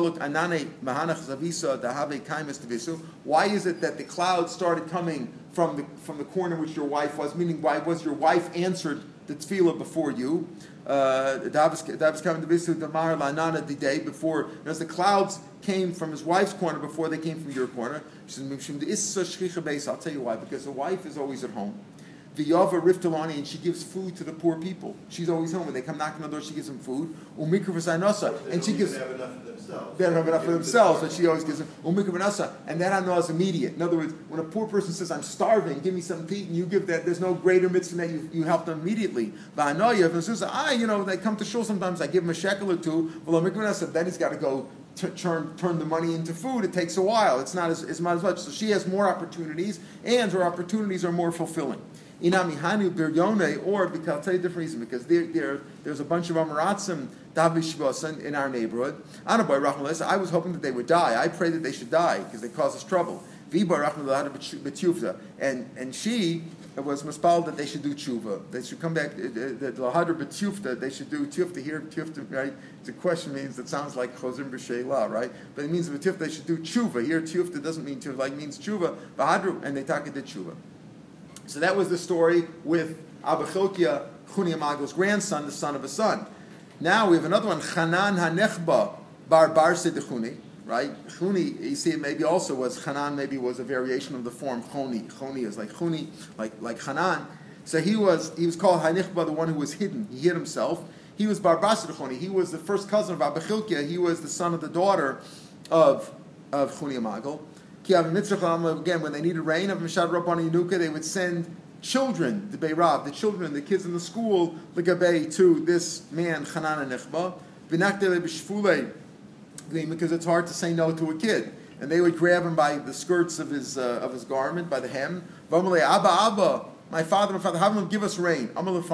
is it that the clouds started coming from the from the corner which your wife was? Meaning, why was your wife answered the tefillah before you? That was coming to visit the Mar Lanana the day before. As the clouds came from his wife's corner before they came from your corner. She says, I'll tell you why. Because the wife is always at home. V'yava riftalani, and she gives food to the poor people. She's always home. When they come knocking on the door, she gives them food. Umikra v'sainosa, and she gives. They don't have enough for themselves. They don't have enough for themselves, but she always gives them umikra v'sainosa, and that I know is immediate. In other words, when a poor person says, "I'm starving, give me something to eat," and you give that, there's no greater mitzvah than that you, you help them immediately. V'anoya, if it's I, you know, they come to shul sometimes, I give them a shekel or two. Well, umikra v'sainosa, then he's got to go. To turn turn the money into food. It takes a while. It's not as, it's not as much. So she has more opportunities, and her opportunities are more fulfilling. Inami hanu biryone, or because I'll tell you a different reason, because there, there there's a bunch of Amaratzim Davishvasan in our neighborhood. Anaboy Rachmalis, I was hoping that they would die. I prayed that they should die because they cause us trouble. Vibar Rachmalis and and she was mispalled that they should do tshuva. They should come back. The lahadr b'tufta. They should do tufta here. Tufta, right? The question means it sounds like chozim b'sheila, right? But it means b'tufta. They should do tshuva here. Tufta doesn't mean tufta. Like means tshuva. Bahadru, and they talk did tshuva. So that was the story with Abba Chilkiah, Chuni Amagel's grandson, the son of a son. Now we have another one, Chanan HaNechba Bar Barse de Chuni. Right? Chuni, you see, it maybe also was, Chanan maybe was a variation of the form Choni. Choni is like Chuni, like like Chanan. So he was he was called Hanichba, the one who was hidden. He hid himself. He was Bar Barse de Chuni. He was the first cousin of Abba Chilkiah. He was the son of the daughter of, of Chuni Amagel. Again, when they needed rain, of Mishad Rabbani Yenuka, they would send children, the Beirav, the children, the kids in the school, Ligabei, to this man, Chanan HaNechba. V'naktele b'shfulei, because it's hard to say no to a kid. And they would grab him by the skirts of his uh, of his garment, by the hem. V'amalei, Abba, Abba, my father, my father, have him give us rain. So then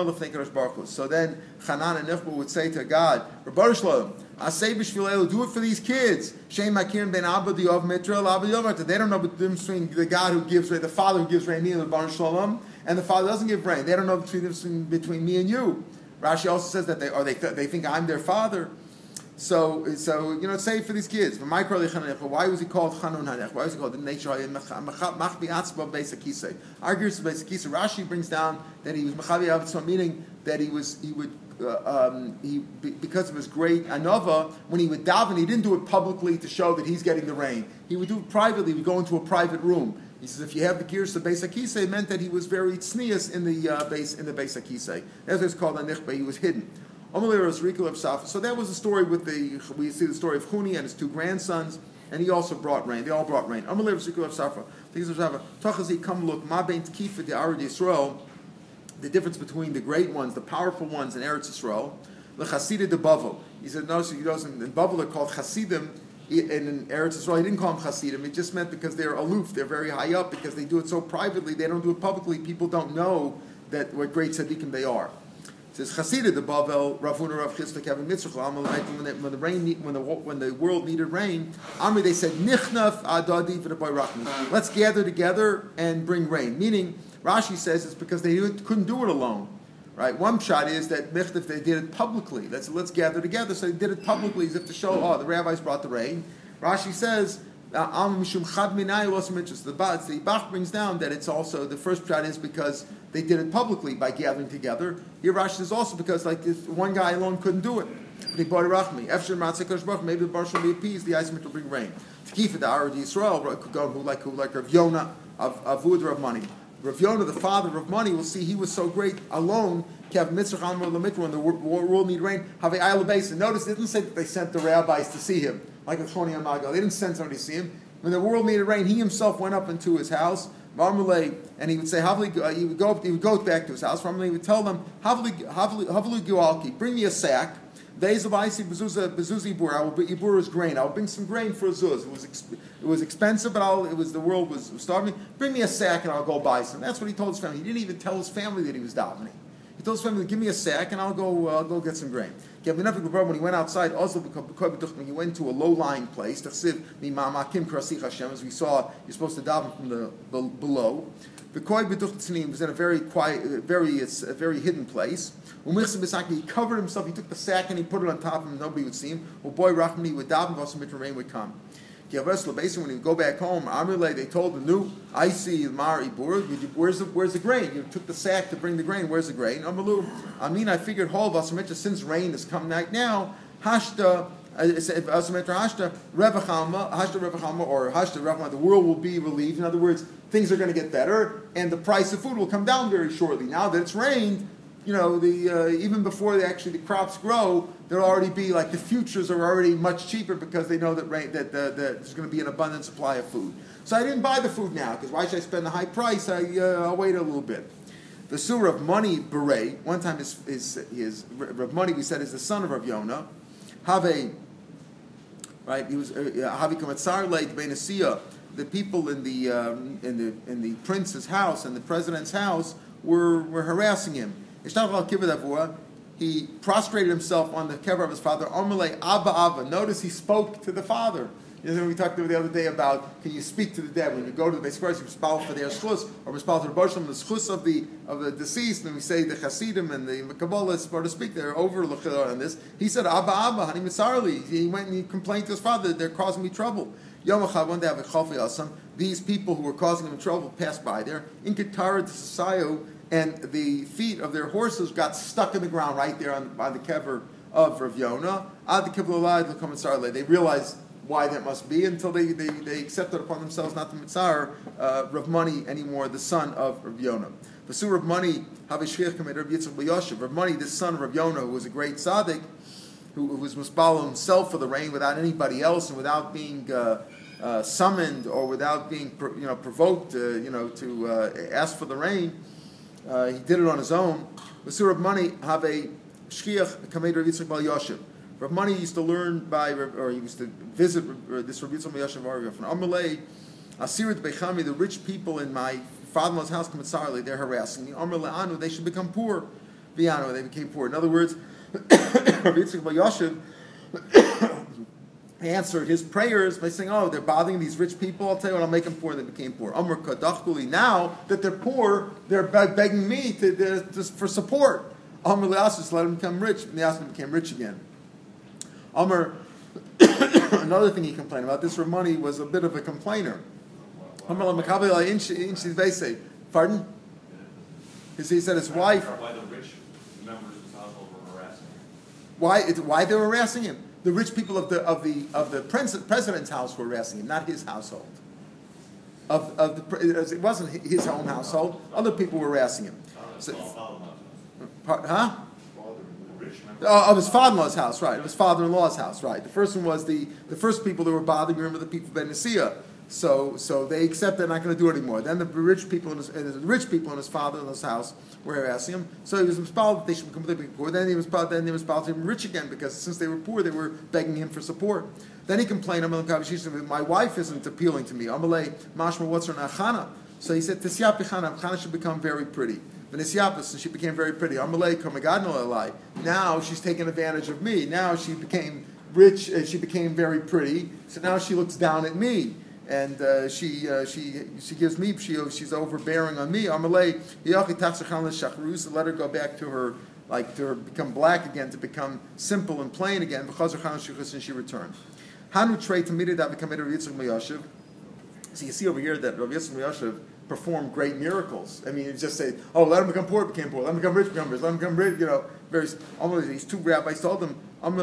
Chanan and Nechba would say to God, Rebbeinu Shalom, Asay b'shvilelu, do it for these kids. Shem Makirin ben Abba Diov Mitrel Abba Yomarta. They don't know the difference between the God who gives rain, the Father who gives rain, me and the Rebbeinu Shalom, and the Father doesn't give rain. They don't know the difference between me and you. Rashi also says that they or they they think I'm their father. So, so you know, say for these kids. Why was he called Chanun Hanech? Why was he called the nature Machbi Atzba Beis Akisei? Argues Beis Akisei. Rashi brings down that he was Machavi Atzba, meaning that he was he would uh, um, he because of his great anova. When he would daven, he didn't do it publicly to show that he's getting the rain. He would do it privately. He would go into a private room. He says if you have the gears of Beis Akisei, it meant that he was very tznius in the uh, base in the Beis Akisei. That's what it's called Anichba. He was hidden. So that was the story with the, we see the story of Chuni and his two grandsons, and he also brought rain. They all brought rain. The difference between the great ones, the powerful ones in Eretz Yisrael, the Chasidah de Bavel. He said, notice he doesn't, in Bavel they're called Chasidim, and in Eretz Yisrael he didn't call them Chasidim, it just meant because they're aloof, they're very high up, because they do it so privately, they don't do it publicly, people don't know that what great tzaddikim they are. says Chasida the Bavel Ravuna Rav Chisda Kevin Mitzvah when the when the rain when the when the world needed rain, Amri they said Nichnaf Adadi V'Neboy Rachmi. Let's gather together and bring rain. Meaning Rashi says it's because they couldn't do it alone. Right? One shot is that Michtav they did it publicly. Let's let's gather together. So they did it publicly as if to show, oh, the rabbis brought the rain. Rashi says. Al Mishum Chad Minai also mentions the Bach. The Bach brings down that it's also the first shot is because they did it publicly by gathering together. Here Rashi is also because like if one guy alone couldn't do it. They bought Rachmi. Efshir Matzah Baruch. Maybe the Baruch will be appeased. The Eismet will bring rain. To keep it the Arad Yisrael could go who like who like Rav Yonah of Avud of money. Rav Yonah, the father of money, will see he was so great alone. When the world need rain, have a Isle Basin. Notice it didn't say that they sent the rabbis to see him, like a Choni Amagal. They didn't send somebody to see him. When the world needed rain, he himself went up into his house, and he would say, Havli, he would go he would go back to his house. He would tell them, Havli Gualki, bring me a sack. Days of icy bezuzi bur. I will bring Ibur's grain. I will bring some grain for a zuz. It was exp- it was expensive, but I'll, it was the world was starving. Bring me a sack and I'll go buy some. That's what he told his family. He didn't even tell his family that he was davening. He told his family, "Give me a sack and I'll go. Uh, I'll go get some grain." When he went outside, also he went to a low-lying place. As we saw, you're supposed to daven from the below. The koi b'duch was in a very quiet, very it's a very hidden place. He covered himself. He took the sack and he put it on top of him. Nobody would see him. Well, boy, Rachmani would daven, also rain would come. When he would go back home, Amrle, they told him, "Nu, I see Mar Ibur. Where's the where's the grain? You took the sack to bring the grain. Where's the grain?" Amalu, I mean, I figured Hol Vasametra, since rain is coming right now, Hashta. Hashta Revachama, Hashta Revachama, or Hashta Revachama, the world will be relieved. In other words, things are going to get better, and the price of food will come down very shortly. Now that it's rained, you know, the uh, even before they actually the crops grow, there'll already be like the futures are already much cheaper because they know that rain, that, uh, that there's going to be an abundant supply of food. So I didn't buy the food now because why should I spend the high price? I uh, I'll wait a little bit. The Surah of Money Beret. One time his his his Rav Money we said is the son of Rav Yonah. Have a right. He was Havi Kamatzar Leit Benasiya. The people in the um, in the in the prince's house and the president's house were were harassing him. He prostrated himself on the kever of his father. Amalei Abba Abba. Notice he spoke to the father. You know, we talked the other day about can you speak to the dead when you go to the Beis Knesset, you spell for their schus or spell to the Bosham the schus of the of the deceased, and we say the Hasidim and the Kabbalah for to speak. They're over on this. He said Abba Abba Hani Mitzarli. He went and he complained to his father that they're causing me trouble. Yom Echad one day have a Chafei Asam. These people who were causing him trouble passed by there. In Ketara to Sasayo. And the feet of their horses got stuck in the ground right there on, by the kever of Rav Yonah. Ad the They realized why that must be until they, they, they accepted upon themselves not the mitzar uh, Rav Money anymore, the son of Rav Yonah. The Surah of Money, Rav Yitzchak Rav Money, the son of Rav Yonah, who was a great tzaddik, who, who was muspal himself for the rain without anybody else and without being uh, uh, summoned or without being you know provoked, uh, you know, to uh, ask for the rain. Uh, he did it on his own. The Surah of Money have a shkiach kamed Rav Yitzchak Bal Yoshev. Rav Money used to learn by, or he used to visit this Rav Yitzchak Bal Yoshev from Amalei, Asirat Bechami, the rich people in my father-in-law's house, they're harassing me. Amalei Anu, they should become poor. Vianu, they became poor. In other words, Rav Yitzchak Bal Yoshev answered his prayers by saying, "Oh, they're bothering these rich people. I'll tell you what, I'll make them poor." They became poor. Amr kadachkuli. Now that they're poor, they're begging me to, to, to for support. Amr le'asus, let them become rich, and they asked them to become rich again. Amr, another thing he complained about. This Ramani was a bit of a complainer. Amr le'makabel inchi veisei. Pardon? Because he said his wife. Why the rich members of his household were harassing him? Why? It, why they were harassing him? The rich people of the of the of the president's house were harassing him, not his household. Of of the it wasn't his own household. Other people were harassing him. So, huh? Oh, of his father-in-law's house, right? Of his father-in-law's house, right? The first one was the the first people that were bothering him were the people of Ben Nasiya. So so they accept they're not going to do it anymore. Then the rich people in his the rich people in his father-in-law's house were harassing him. So he was inspired that they should become completely poor. Then he was then they were inspired to become rich again because since they were poor, they were begging him for support. Then he complained, "My wife isn't appealing to me. Amalei mashma what's her nachana?" So he said, "Tisyap Chana, Chana should become very pretty." V'nisyapis, and she became very pretty. Amalei kamagadno elai. Now she's taking advantage of me. Now she became rich. Uh, she became very pretty. So now she looks down at me, and uh, she uh, she she gives me she she's overbearing on me. Amalei yachi tatzachan l'shachrus. Let her go back to her. Like to become black again, to become simple and plain again. And she returned. Hanu trei tamidei that become Rav Yitzchak Miyashiv. So you see over here that Rav Yitzchak Miyashiv performed great miracles. I mean, you just say, "Oh, let him become poor, became poor. Let him become rich, become rich. Let him become rich." You know, very. These two rabbis told him,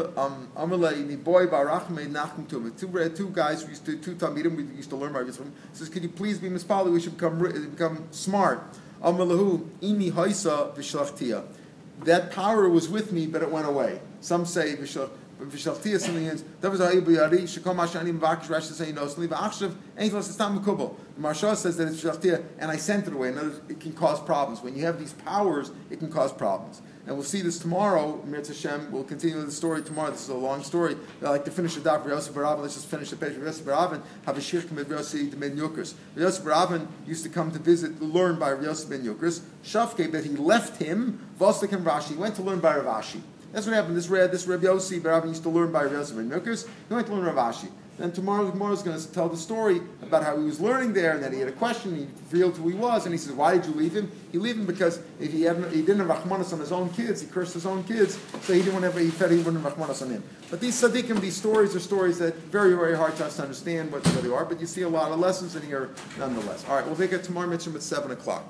"Amalei ni boy barachmei nachum tum." Two two guys used to two talmidim we used to learn Rav Yitzchak. Says, "Could you please be mispali? We should become become smart." Amalahu imi haisa v'shlachtia. That power was with me, but it went away. Some say v'shaltia something is that was ha'ibuyari shekom mashani mvakish rash to say no sleep achshav ain't los estam mekubal. The Maharsha says that it's v'shaltia, and I sent it away. In other words, it can cause problems. When you have these powers, it can cause problems. And we'll see this tomorrow. Mirz Hashem. We'll continue the story tomorrow. This is a long story. I like to finish the daf. Yosef Baravin. Let's just finish the page. Yosef Baravin have a shirk with Yosef ben Yukris. Yosef Baravin used to come to visit, to learn by Yosef ben Yukris. Shafke, but he left him. Vostok and Rashi. He went to learn by Rav Ashi. That's what happened. This Reb, this Reb Yossi Baravin used to learn by Yosef ben Yukris. He went to learn Rav Ashi. Then tomorrow, tomorrow is going to tell the story about how he was learning there, and then he had a question. He revealed who he was, and he says, "Why did you leave him?" He leave him because if he had, he didn't have rachmanas on his own kids. He cursed his own kids, so he didn't want to. He fed he wouldn't have rachmanas on him. But these tzaddikim, these stories are stories that very, very hard to us to understand what, what they are. But you see a lot of lessons in here, nonetheless. All right, we'll take it tomorrow. Mitzvah at seven o'clock.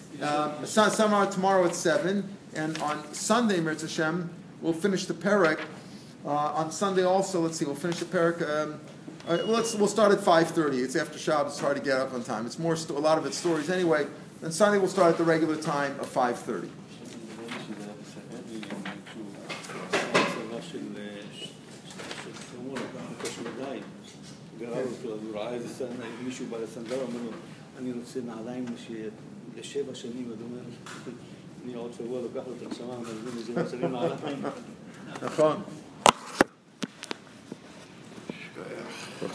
Uh, Somehow tomorrow at seven, and on Sunday, Mirz Hashem, we'll finish the parak. Uh, on Sunday also, let's see, we'll finish the parak. Um, All right, well, let's, we'll start at five thirty. It's after Shabbos. It's hard to get up on time. It's more sto- a lot of it's stories anyway. Then Sunday we'll start at the regular time of five thirty. נכון.